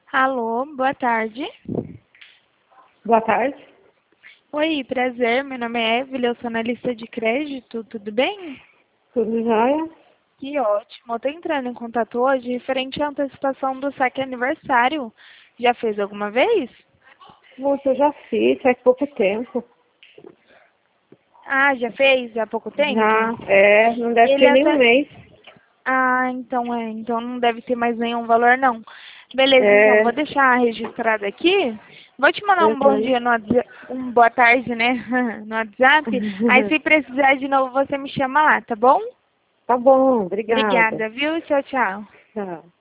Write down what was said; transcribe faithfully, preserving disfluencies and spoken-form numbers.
Alô, boa tarde. Boa tarde. Oi, prazer. Meu nome é Evelyn, eu sou analista de crédito, tudo bem? Tudo jóia? Que ótimo. Eu tô entrando em contato hoje referente à antecipação do saque aniversário. Já fez alguma vez? Moça, eu já fiz faz pouco tempo. Ah, já fez há pouco tempo? Já, é, não deve Ele ter nem um até... mês. Ah, então é, então não deve ter mais nenhum valor não. Beleza, então É, vou deixar registrado aqui. Vou te mandar um bom uhum. dia no WhatsApp, um boa tarde, né, no WhatsApp. Aí se precisar de novo você me chama lá, tá bom? Tá bom, obrigada. Obrigada, viu? Tchau, tchau. Tchau.